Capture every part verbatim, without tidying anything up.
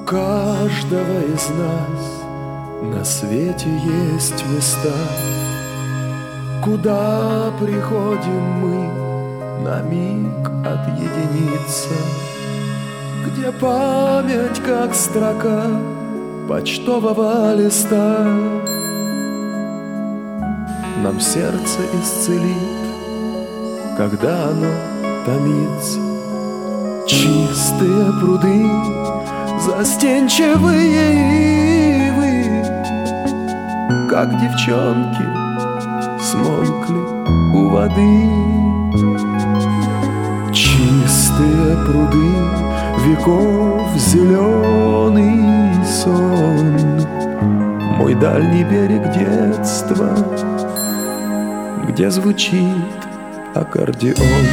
каждого из нас на свете есть места, куда приходим мы на миг отъединиться, где память, как строка почтового листа, нам сердце исцелит, когда оно томится. Чистые пруды, застенчивые ивы, как девчонки, смолкли у воды. Чистые пруды, веков зеленый сон, мой дальний берег детства, где звучит аккордеон.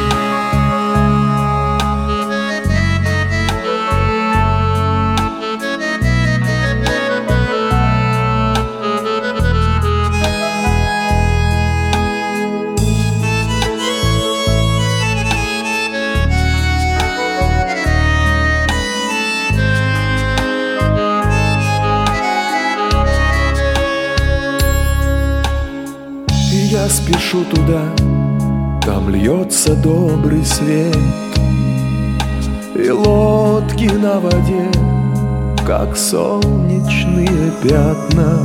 Я спешу туда, там льется добрый свет, и лодки на воде, как солнечные пятна.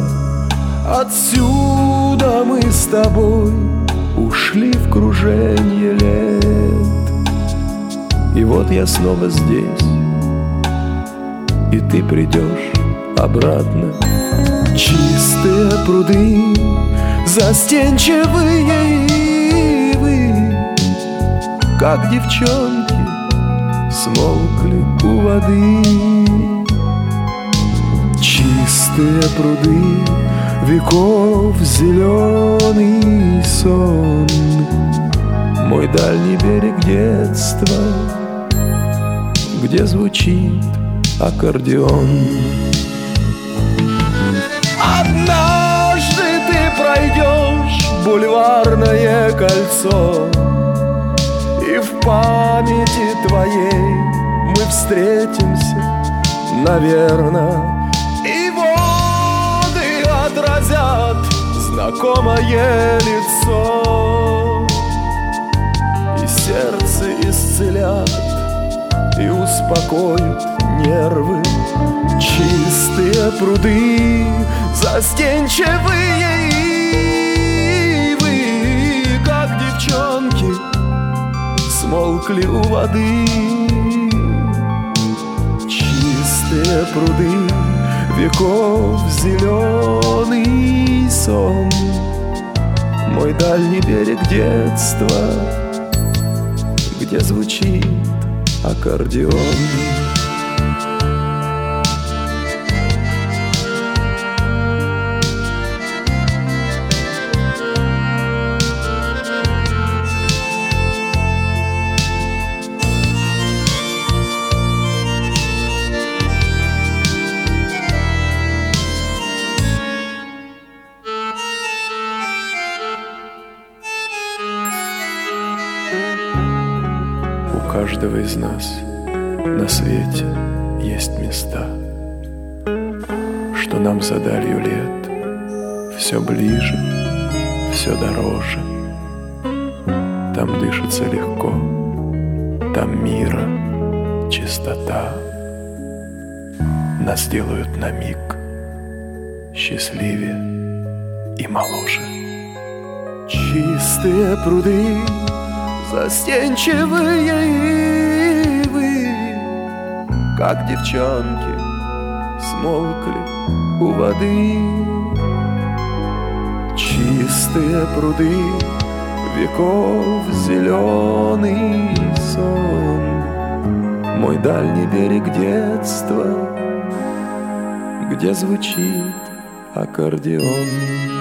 Отсюда мы с тобой ушли в круженье лет, и вот я снова здесь, и ты придешь обратно. Чистые пруды, застенчивые ивы, как девчонки, смолкли у воды. Чистые пруды, веков зеленый сон, мой дальний берег детства, где звучит аккордеон. Однажды ты пройдешь бульварное кольцо, и в памяти твоей мы встретимся, наверно, и воды отразят знакомое лицо, и сердце исцелят, и успокоят нервы. Чистые пруды, застенчивые ивы, как девчонки, смолкли у воды. Чистые пруды, веков зеленый сон, мой дальний берег детства, где звучит аккордеон. У каждого из нас на свете есть места, что нам за далью лет все ближе, все дороже. Там дышится легко, там мира чистота. Нас делают на миг счастливее и моложе. Чистые пруды, застенчивые ивы, как девчонки, смолкли у воды. Чистые пруды, веков зеленый сон, мой дальний берег детства, где звучит аккордеон.